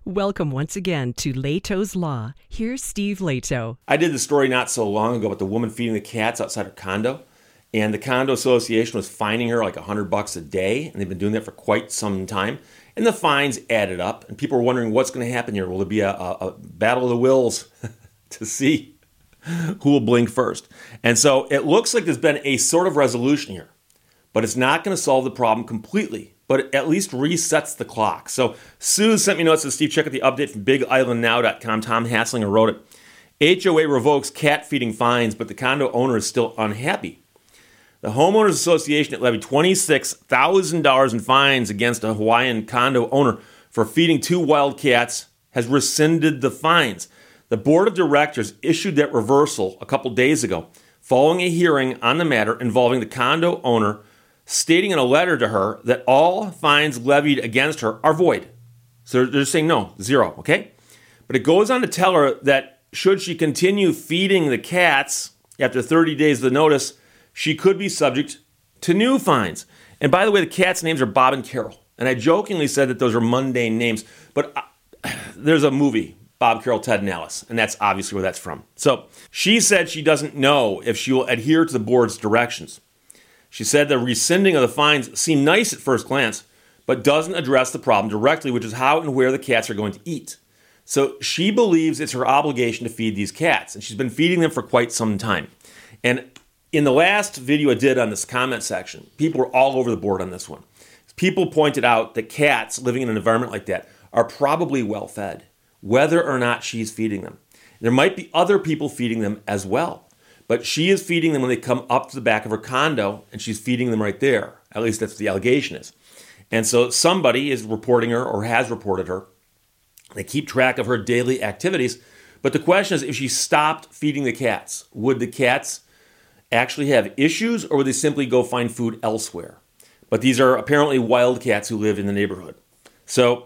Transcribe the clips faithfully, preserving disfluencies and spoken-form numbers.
Welcome once again to Leto's Law. Here's Steve Leto. I did the story not so long ago about the woman feeding the cats outside her condo, and the condo association was fining her like a hundred bucks a day, and they've been doing that for quite some time. And the fines added up, and people were wondering what's going to happen here. Will there be a, a, a battle of the wills to see who will blink first? And so it looks like there's been a sort of resolution here, but it's not going to solve the problem completely. But it at least resets the clock. So Sue sent me notes. Says, Steve, check out the update from big island now dot com. Tom Hasslinger wrote it. H O A revokes cat feeding fines, but the condo owner is still unhappy. The Homeowners Association that levied twenty-six thousand dollars in fines against a Hawaiian condo owner for feeding two wild cats has rescinded the fines. The board of directors issued that reversal a couple days ago following a hearing on the matter involving the condo owner stating in a letter to her that all fines levied against her are void. So they're saying no, zero, okay? But it goes on to tell her that should she continue feeding the cats after thirty days of the notice, she could be subject to new fines. And by the way, the cats' names are Bob and Carol. And I jokingly said that those are mundane names, but uh, there's a movie, Bob, Carol, Ted, and Alice, and that's obviously where that's from. So she said she doesn't know if she will adhere to the board's directions. She said the rescinding of the fines seemed nice at first glance, but doesn't address the problem directly, which is how and where the cats are going to eat. So she believes it's her obligation to feed these cats, and she's been feeding them for quite some time. And in the last video I did on this comment section, people were all over the board on this one. People pointed out that cats living in an environment like that are probably well fed, whether or not she's feeding them. There might be other people feeding them as well. But she is feeding them when they come up to the back of her condo, and she's feeding them right there. At least that's what the allegation is. And so somebody is reporting her or has reported her. They keep track of her daily activities. But the question is, if she stopped feeding the cats, would the cats actually have issues, or would they simply go find food elsewhere? But these are apparently wild cats who live in the neighborhood. So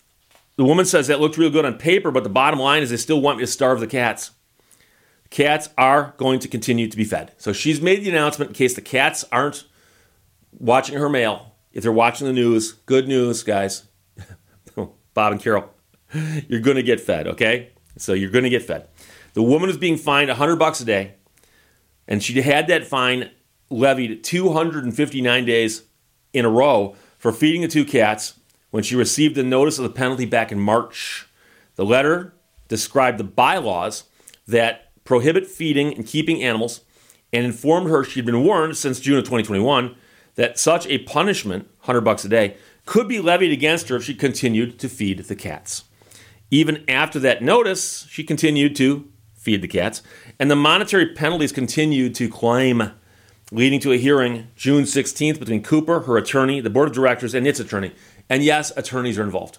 the woman says that looked real good on paper, but the bottom line is they still want me to starve the cats. Cats are going to continue to be fed. So she's made the announcement in case the cats aren't watching her mail. If they're watching the news, good news, guys. Bob and Carol, you're going to get fed, okay? So you're going to get fed. The woman is being fined one hundred bucks a day, and she had that fine levied two hundred fifty-nine days in a row for feeding the two cats when she received the notice of the penalty back in March. The letter described the bylaws that prohibit feeding and keeping animals, and informed her she'd been warned since June of twenty twenty-one that such a punishment, one hundred bucks a day, could be levied against her if she continued to feed the cats. Even after that notice, she continued to feed the cats, and the monetary penalties continued to climb, leading to a hearing June sixteenth between Cooper, her attorney, the board of directors, and its attorney. And yes, attorneys are involved.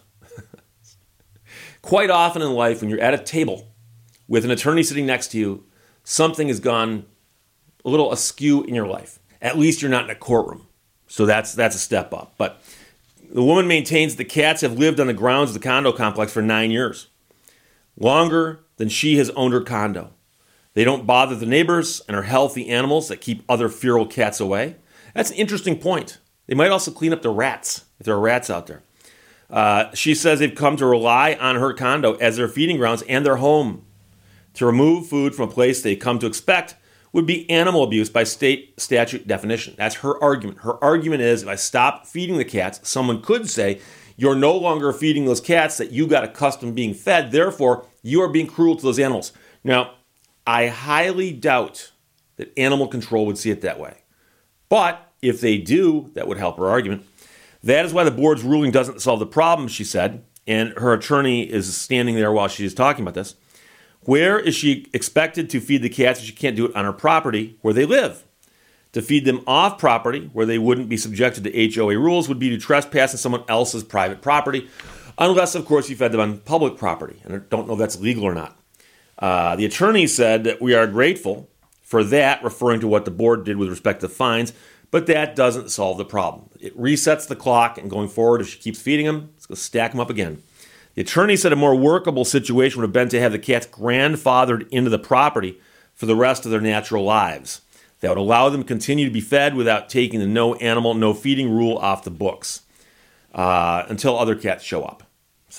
Quite often in life, when you're at a table with an attorney sitting next to you, something has gone a little askew in your life. At least you're not in a courtroom. So that's that's a step up. But the woman maintains the cats have lived on the grounds of the condo complex for nine years. Longer than she has owned her condo. They don't bother the neighbors and are healthy animals that keep other feral cats away. That's an interesting point. They might also clean up the rats, if there are rats out there. Uh, she says they've come to rely on her condo as their feeding grounds and their home. To remove food from a place they come to expect would be animal abuse by state statute definition. That's her argument. Her argument is if I stop feeding the cats, someone could say, you're no longer feeding those cats that you got accustomed being fed, therefore you are being cruel to those animals. Now, I highly doubt that animal control would see it that way. But if they do, that would help her argument. That is why the board's ruling doesn't solve the problem, she said, and her attorney is standing there while she's talking about this. Where is she expected to feed the cats if she can't do it on her property where they live? To feed them off property where they wouldn't be subjected to H O A rules would be to trespass on someone else's private property, unless, of course, you fed them on public property. And I don't know if that's legal or not. Uh, the attorney said that we are grateful for that, referring to what the board did with respect to fines, but that doesn't solve the problem. It resets the clock, and going forward, if she keeps feeding them, it's going to stack them up again. The attorney said a more workable situation would have been to have the cats grandfathered into the property for the rest of their natural lives. That would allow them to continue to be fed without taking the no animal, no feeding rule off the books uh, until other cats show up. So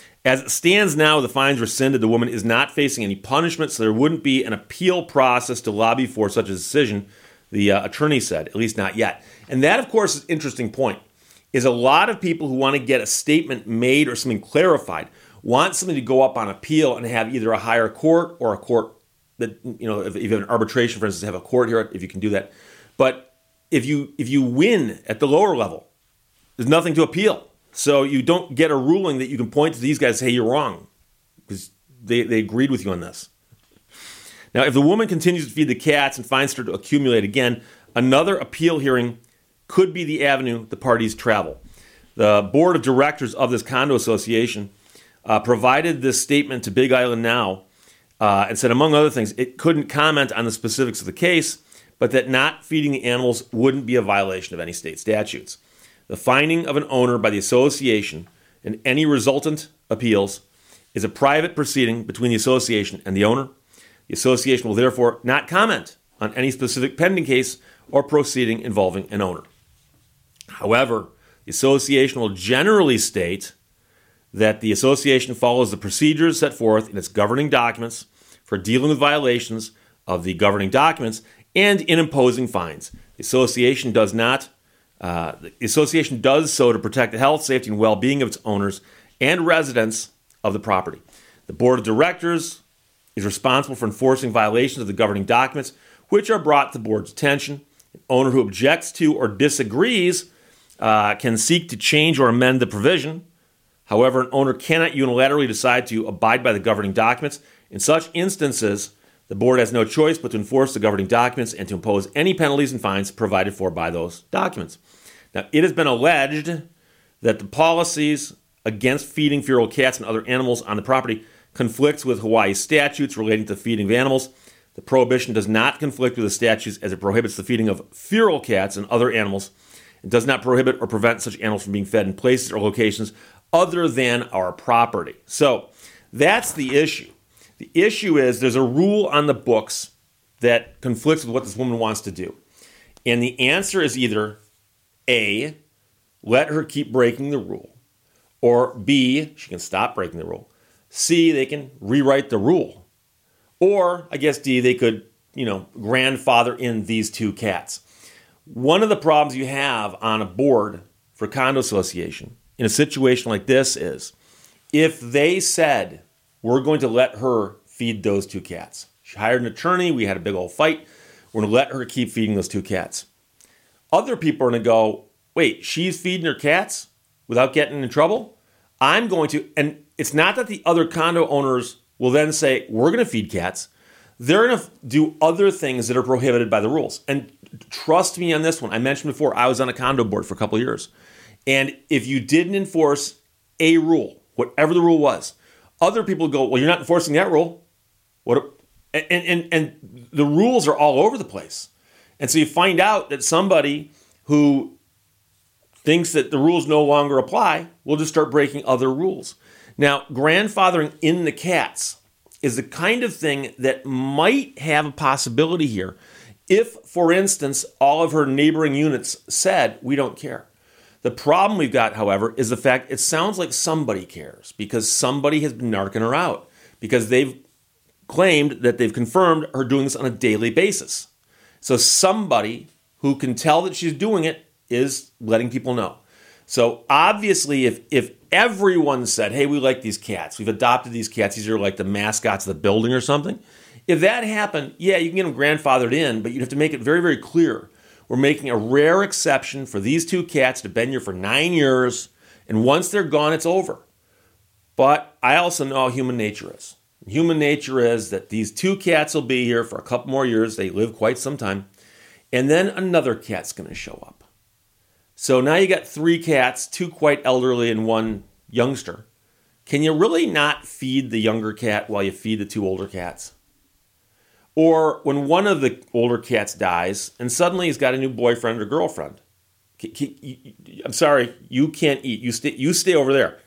As it stands now, the fine's rescinded. The woman is not facing any punishment, so there wouldn't be an appeal process to lobby for such a decision, the uh, attorney said, at least not yet. And that, of course, is an interesting point, is a lot of people who want to get a statement made or something clarified want something to go up on appeal and have either a higher court or a court that, you know, if you have an arbitration, for instance, have a court hear it, if you can do that. But if you if you win at the lower level, there's nothing to appeal. So you don't get a ruling that you can point to these guys and say, hey, you're wrong, because they, they agreed with you on this. Now, if the woman continues to feed the cats and finds her to accumulate again, another appeal hearing could be the avenue the parties travel. The board of directors of this condo association uh, provided this statement to Big Island Now uh, and said, among other things, it couldn't comment on the specifics of the case, but that not feeding the animals wouldn't be a violation of any state statutes. The finding of an owner by the association and any resultant appeals is a private proceeding between the association and the owner. The association will therefore not comment on any specific pending case or proceeding involving an owner. However, the association will generally state that the association follows the procedures set forth in its governing documents for dealing with violations of the governing documents and in imposing fines. The association does not Uh, the association does so to protect the health, safety, and well-being of its owners and residents of the property. The board of directors is responsible for enforcing violations of the governing documents, which are brought to the board's attention. An owner who objects to or disagrees uh, can seek to change or amend the provision. However, an owner cannot unilaterally decide to abide by the governing documents. In such instances, the board has no choice but to enforce the governing documents and to impose any penalties and fines provided for by those documents. Now, it has been alleged that the policies against feeding feral cats and other animals on the property conflicts with Hawaii statutes relating to feeding of animals. The prohibition does not conflict with the statutes as it prohibits the feeding of feral cats and other animals. It does not prohibit or prevent such animals from being fed in places or locations other than our property. So that's the issue. The issue is there's a rule on the books that conflicts with what this woman wants to do. And the answer is either A, let her keep breaking the rule, or B, she can stop breaking the rule. C, they can rewrite the rule. Or, I guess D, they could, you know, grandfather in these two cats. One of the problems you have on a board for a condo association in a situation like this is if they said, we're going to let her feed those two cats. She hired an attorney. We had a big old fight. We're going to let her keep feeding those two cats. Other people are going to go, wait, she's feeding her cats without getting in trouble? I'm going to, and it's not that the other condo owners will then say, we're going to feed cats. They're going to do other things that are prohibited by the rules. And trust me on this one. I mentioned before, I was on a condo board for a couple of years. And if you didn't enforce a rule, whatever the rule was, other people go, well, you're not enforcing that rule. What? And, and, and the rules are all over the place. And so you find out that somebody who thinks that the rules no longer apply will just start breaking other rules. Now, grandfathering in the cats is the kind of thing that might have a possibility here if, for instance, all of her neighboring units said, we don't care. The problem we've got, however, is the fact it sounds like somebody cares because somebody has been narking her out because they've claimed that they've confirmed her doing this on a daily basis. So somebody who can tell that she's doing it is letting people know. So obviously, if if everyone said, hey, we like these cats, we've adopted these cats, these are like the mascots of the building or something, if that happened, yeah, you can get them grandfathered in, but you'd have to make it very, very clear. We're making a rare exception for these two cats to been here for nine years, and once they're gone, it's over. But I also know how human nature is. Human nature is that these two cats will be here for a couple more years. They live quite some time. And then another cat's going to show up. So now you got three cats, two quite elderly and one youngster. Can you really not feed the younger cat while you feed the two older cats? Or when one of the older cats dies and suddenly he's got a new boyfriend or girlfriend. I'm sorry, you can't eat. You stay, you stay over there.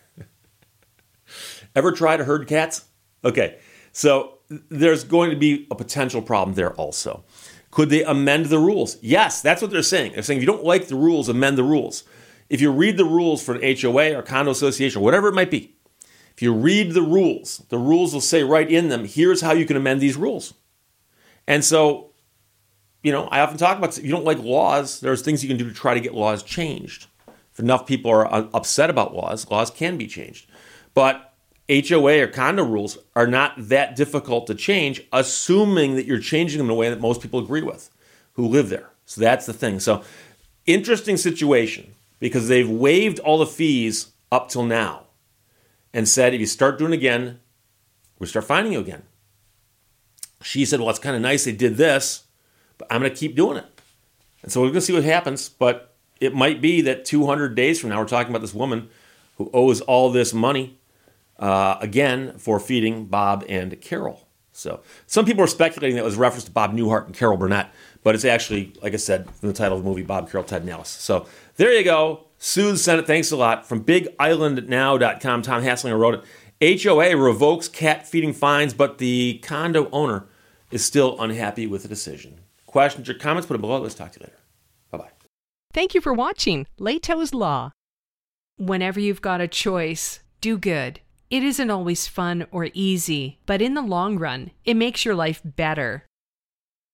Ever try to herd cats? Okay, so there's going to be a potential problem there also. Could they amend the rules? Yes, that's what they're saying. They're saying if you don't like the rules, amend the rules. If you read the rules for an H O A or condo association or whatever it might be, If you read the rules, the rules will say right in them, here's how you can amend these rules. And so, you know, I often talk about, if you don't like laws, there's things you can do to try to get laws changed. If enough people are upset about laws, laws can be changed. But H O A or condo rules are not that difficult to change, assuming that you're changing them in a way that most people agree with who live there. So that's the thing. So interesting situation, because they've waived all the fees up till now and said, if you start doing it again, we'll start fining you again. She said, well, it's kind of nice they did this, but I'm going to keep doing it. And so we're going to see what happens. But it might be that two hundred days from now, we're talking about this woman who owes all this money, uh, again, for feeding Bob and Carol. So some people are speculating that it was reference to Bob Newhart and Carol Burnett, but it's actually, like I said, from the title of the movie, Bob, Carol, Ted, and Alice. So there you go. Sue the Senate, thanks a lot. From big island now dot com, Tom Hasslinger wrote it. H O A revokes cat feeding fines, but the condo owner is still unhappy with the decision. Questions or comments, put them below. Let's talk to you later. Bye-bye. Thank you for watching Leto's Law. Whenever you've got a choice, do good. It isn't always fun or easy, but in the long run, it makes your life better.